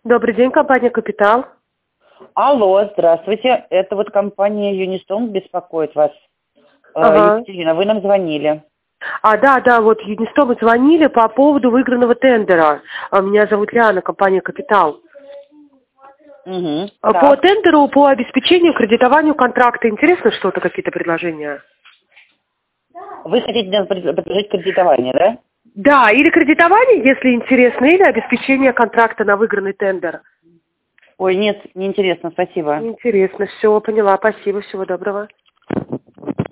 Добрый день, компания «Капитал». Алло, здравствуйте. Это вот компания Юнистон беспокоит вас. Ага. Екатерина, вы нам звонили. Да, вот Юнистон мы звонили по поводу выигранного тендера. Меня зовут Лиана, компания «Капитал». Угу, По тендеру, по обеспечению, кредитованию контракта. Интересно что-то, какие-то предложения? Вы хотите нам предложить кредитование, да? Да, или кредитование, если интересно, или обеспечение контракта на выигранный тендер. Ой, нет, неинтересно, спасибо. Интересно, все, поняла, спасибо, всего доброго.